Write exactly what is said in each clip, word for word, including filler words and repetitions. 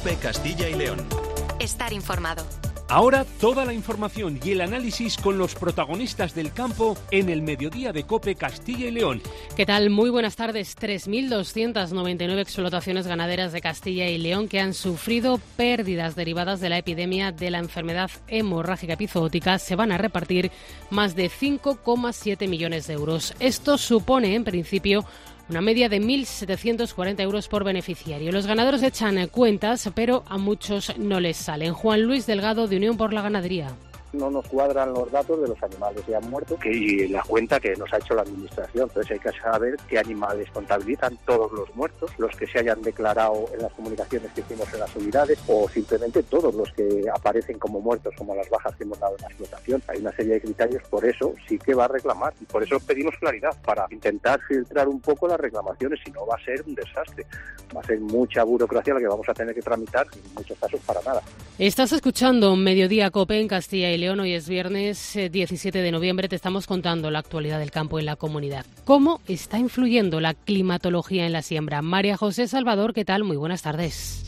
COPE Castilla y León. Estar informado. Ahora toda la información y el análisis con los protagonistas del campo en el mediodía de COPE Castilla y León. ¿Qué tal? Muy buenas tardes. tres mil doscientas noventa y nueve explotaciones ganaderas de Castilla y León que han sufrido pérdidas derivadas de la epidemia de la enfermedad hemorrágica epizootica se van a repartir más de cinco coma siete millones de euros. Esto supone, en principio, una media de mil setecientos cuarenta euros por beneficiario. Los ganaderos echan cuentas, pero a muchos no les salen. Juan Luis Delgado, de Unión por la Ganadería. No nos cuadran los datos de los animales que han muerto que, y la cuenta que nos ha hecho la Administración. Entonces hay que saber qué animales contabilizan todos los muertos, los que se hayan declarado en las comunicaciones que hicimos en las unidades o simplemente todos los que aparecen como muertos, como las bajas que hemos dado en la explotación. Hay una serie de criterios, por eso sí que va a reclamar y por eso pedimos claridad para intentar filtrar un poco las reclamaciones, si no va a ser un desastre. Va a ser mucha burocracia la que vamos a tener que tramitar y en muchos casos para nada. Estás escuchando Mediodía COPE en Castilla y León. Hoy es viernes diecisiete de noviembre. Te estamos contando la actualidad del campo en la comunidad. ¿Cómo está influyendo la climatología en la siembra? María José Salvador, ¿qué tal? Muy buenas tardes.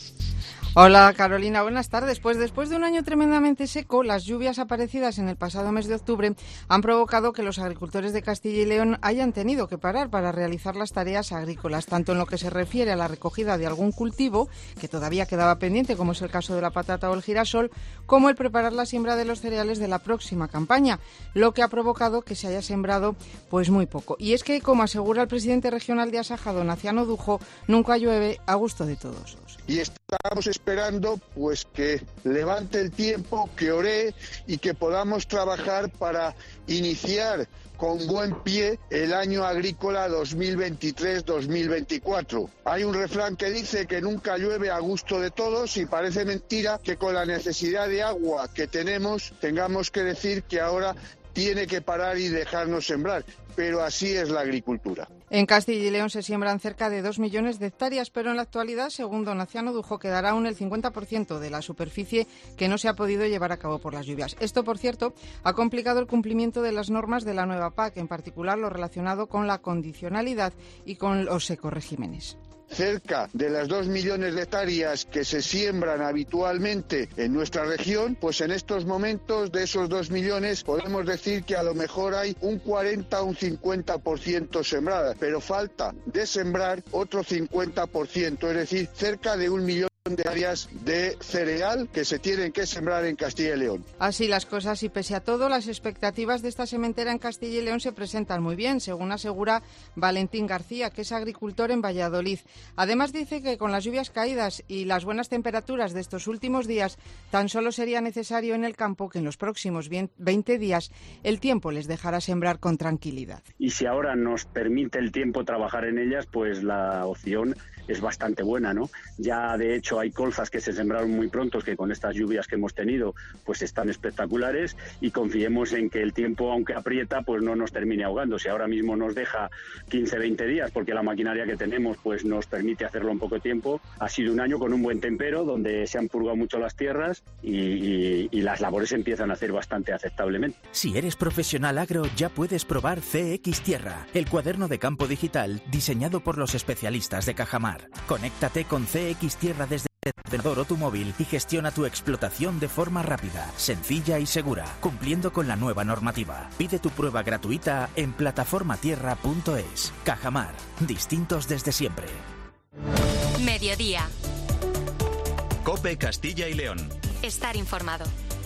Hola Carolina, buenas tardes. Pues después de un año tremendamente seco, las lluvias aparecidas en el pasado mes de octubre han provocado que los agricultores de Castilla y León hayan tenido que parar para realizar las tareas agrícolas, tanto en lo que se refiere a la recogida de algún cultivo, que todavía quedaba pendiente, como es el caso de la patata o el girasol, como el preparar la siembra de los cereales de la próxima campaña, lo que ha provocado que se haya sembrado pues muy poco. Y es que, como asegura el presidente regional de Asaja, don Aciano Dujo, nunca llueve a gusto de todos. Y estamos esperando pues que levante el tiempo, que ore y que podamos trabajar para iniciar con buen pie el año agrícola dos mil veintitrés dos mil veinticuatro. Hay un refrán que dice que nunca llueve a gusto de todos y parece mentira que con la necesidad de agua que tenemos tengamos que decir que ahora tiene que parar y dejarnos sembrar, pero así es la agricultura. En Castilla y León se siembran cerca de dos millones de hectáreas, pero en la actualidad, según don Aciano Dujo, quedará aún el cincuenta por ciento de la superficie que no se ha podido llevar a cabo por las lluvias. Esto, por cierto, ha complicado el cumplimiento de las normas de la nueva P A C, en particular lo relacionado con la condicionalidad y con los ecoregímenes. Cerca de las dos millones de hectáreas que se siembran habitualmente en nuestra región, pues en estos momentos de esos dos millones podemos decir que a lo mejor hay un cuarenta o un cincuenta por ciento sembradas, pero falta de sembrar otro cincuenta por ciento, es decir, cerca de un millón de áreas de cereal que se tienen que sembrar en Castilla y León. Así las cosas y pese a todo, las expectativas de esta sementera en Castilla y León se presentan muy bien, según asegura Valentín García, que es agricultor en Valladolid. Además dice que con las lluvias caídas y las buenas temperaturas de estos últimos días, tan solo sería necesario en el campo que en los próximos veinte días el tiempo les dejará sembrar con tranquilidad. Y si ahora nos permite el tiempo trabajar en ellas, pues la opción es bastante buena, ¿no? Ya de hecho hay colzas que se sembraron muy pronto, que con estas lluvias que hemos tenido pues están espectaculares, y confiemos en que el tiempo, aunque aprieta, pues no nos termine ahogando. Si ahora mismo nos deja quince veinte días, porque la maquinaria que tenemos pues nos permite hacerlo en poco tiempo, ha sido un año con un buen tempero, donde se han purgado mucho las tierras y, y, y las labores empiezan a hacer bastante aceptablemente. Si eres profesional agro, ya puedes probar C X Tierra, el cuaderno de campo digital diseñado por los especialistas de Cajamar. Conéctate con C X Tierra desde el ordenador o tu móvil y gestiona tu explotación de forma rápida, sencilla y segura, cumpliendo con la nueva normativa. Pide tu prueba gratuita en plataforma tierra punto es. Cajamar, distintos desde siempre. Mediodía. COPE Castilla y León. Estar informado.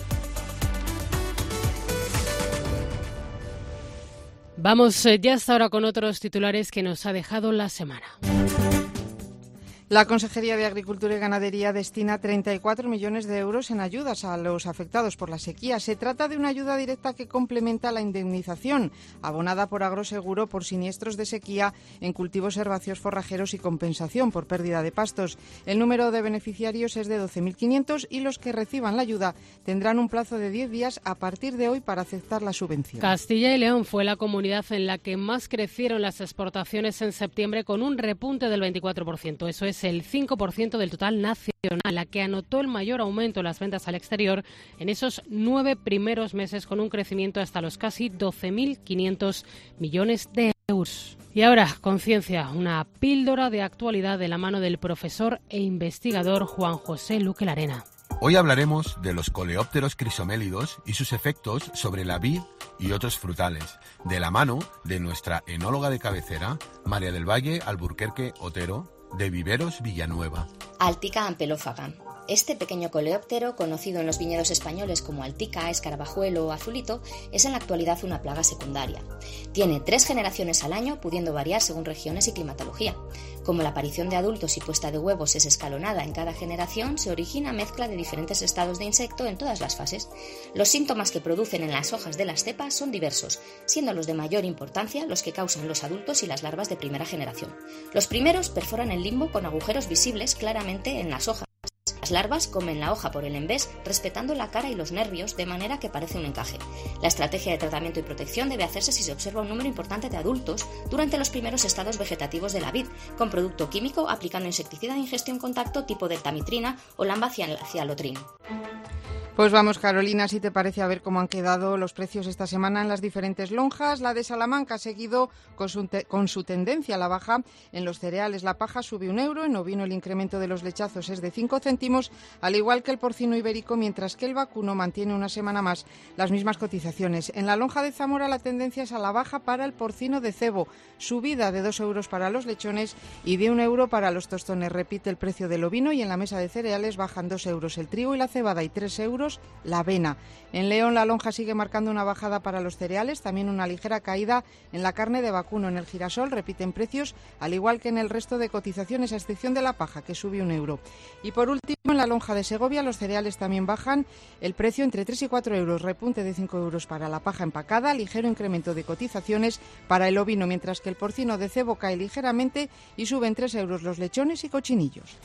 Vamos eh, ya hasta ahora con otros titulares que nos ha dejado la semana. La Consejería de Agricultura y Ganadería destina treinta y cuatro millones de euros en ayudas a los afectados por la sequía. Se trata de una ayuda directa que complementa la indemnización, abonada por Agroseguro por siniestros de sequía en cultivos herbáceos forrajeros y compensación por pérdida de pastos. El número de beneficiarios es de doce mil quinientos y los que reciban la ayuda tendrán un plazo de diez días a partir de hoy para aceptar la subvención. Castilla y León fue la comunidad en la que más crecieron las exportaciones en septiembre, con un repunte del veinticuatro por ciento. Eso es es el cinco por ciento del total nacional, la que anotó el mayor aumento en las ventas al exterior en esos nueve primeros meses, con un crecimiento hasta los casi doce mil quinientos millones de euros. Y ahora, Conciencia, una píldora de actualidad de la mano del profesor e investigador Juan José Luque Larena. Hoy hablaremos de los coleópteros crisomélidos y sus efectos sobre la vid y otros frutales, de la mano de nuestra enóloga de cabecera, María del Valle Alburquerque Otero, de Viveros Villanueva. Altica ampelófaga. Este pequeño coleóptero, conocido en los viñedos españoles como altica, escarabajuelo o azulito, es en la actualidad una plaga secundaria. Tiene tres generaciones al año, pudiendo variar según regiones y climatología. Como la aparición de adultos y puesta de huevos es escalonada en cada generación, se origina mezcla de diferentes estados de insecto en todas las fases. Los síntomas que producen en las hojas de las cepas son diversos, siendo los de mayor importancia los que causan los adultos y las larvas de primera generación. Los primeros perforan el limbo con agujeros visibles claramente en las hojas. Las larvas comen la hoja por el envés, respetando la cara y los nervios, de manera que parece un encaje. La estrategia de tratamiento y protección debe hacerse si se observa un número importante de adultos durante los primeros estados vegetativos de la vid, con producto químico, aplicando insecticida de ingestión-contacto tipo deltamitrina o lambda-cialotrin. Pues vamos, Carolina, si te parece, a ver cómo han quedado los precios esta semana en las diferentes lonjas. La de Salamanca ha seguido con su, te- con su tendencia a la baja. En los cereales la paja sube un euro, en ovino el incremento de los lechazos es de cinco céntimos, al igual que el porcino ibérico, mientras que el vacuno mantiene una semana más las mismas cotizaciones. En la lonja de Zamora la tendencia es a la baja para el porcino de cebo, subida de dos euros para los lechones y de un euro para los tostones. Repite el precio del ovino, y en la mesa de cereales bajan dos euros el trigo y la cebada y tres euros la avena. En León la lonja sigue marcando una bajada para los cereales, también una ligera caída en la carne de vacuno. En el girasol repiten precios, al igual que en el resto de cotizaciones, a excepción de la paja, que sube un euro. Y por último, en la lonja de Segovia los cereales también bajan el precio entre tres y cuatro euros, repunte de cinco euros para la paja empacada, ligero incremento de cotizaciones para el ovino, mientras que el porcino de cebo cae ligeramente y suben tres euros los lechones y cochinillos.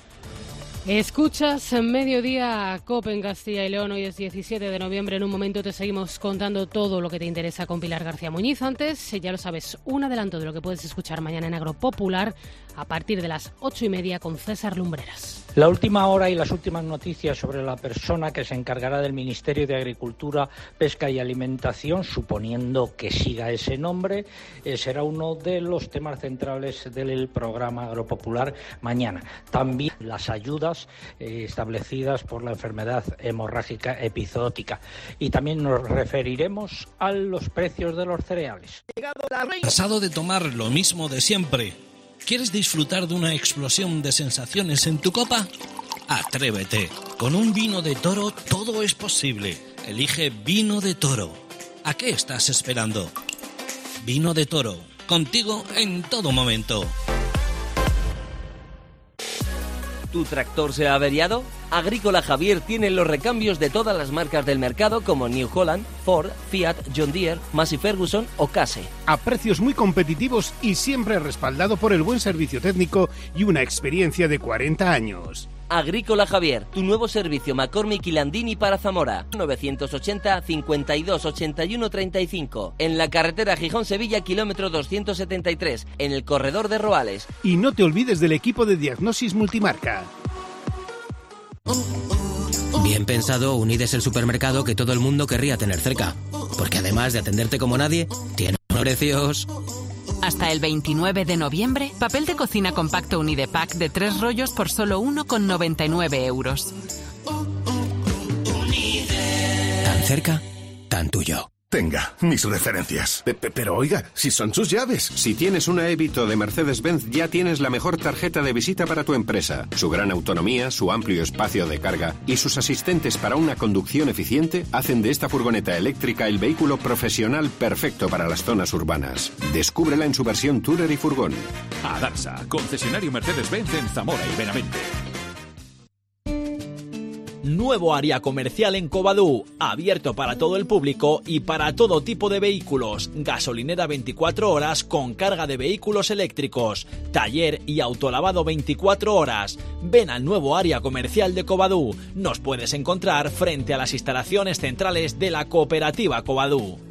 Escuchas Mediodía COPE en Castilla y León. Hoy es diecisiete de noviembre. En un momento te seguimos contando todo lo que te interesa con Pilar García Muñiz. Antes, ya lo sabes, un adelanto de lo que puedes escuchar mañana en Agropopular a partir de las ocho y media con César Lumbreras. La última hora y las últimas noticias sobre la persona que se encargará del Ministerio de Agricultura, Pesca y Alimentación, suponiendo que siga ese nombre, eh, será uno de los temas centrales del programa Agropopular mañana. También las ayudas eh, establecidas por la enfermedad hemorrágica epizootica. Y también nos referiremos a los precios de los cereales. ¿Cansado de tomar lo mismo de siempre? ¿Quieres disfrutar de una explosión de sensaciones en tu copa? Atrévete. Con un vino de Toro todo es posible. Elige Vino de Toro. ¿A qué estás esperando? Vino de Toro. Contigo en todo momento. ¿Tu tractor se ha averiado? Agrícola Javier tiene los recambios de todas las marcas del mercado como New Holland, Ford, Fiat, John Deere, Massey Ferguson o Case. A precios muy competitivos y siempre respaldado por el buen servicio técnico y una experiencia de cuarenta años. Agrícola Javier, tu nuevo servicio McCormick y Landini para Zamora. novecientos ochenta, cincuenta y dos, ochenta y uno, treinta y cinco. En la carretera Gijón-Sevilla, kilómetro doscientos setenta y tres. En el corredor de Roales. Y no te olvides del equipo de diagnosis multimarca. Bien pensado, Unid es el supermercado que todo el mundo querría tener cerca. Porque además de atenderte como nadie, tiene precios... Hasta el veintinueve de noviembre, papel de cocina compacto Unidepack de tres rollos por solo uno con noventa y nueve euros. Tan cerca, tan tuyo. Tenga, mis referencias. Pe- pero oiga, si son sus llaves. Si tienes una Evito de Mercedes-Benz, ya tienes la mejor tarjeta de visita para tu empresa. Su gran autonomía, su amplio espacio de carga y sus asistentes para una conducción eficiente hacen de esta furgoneta eléctrica el vehículo profesional perfecto para las zonas urbanas. Descúbrela en su versión Tourer y Furgón. Adarsa, concesionario Mercedes-Benz en Zamora y Benavente. Nuevo área comercial en Covadú, abierto para todo el público y para todo tipo de vehículos. Gasolinera veinticuatro horas con carga de vehículos eléctricos. Taller y autolavado veinticuatro horas. Ven al nuevo área comercial de Covadú. Nos puedes encontrar frente a las instalaciones centrales de la cooperativa Covadú.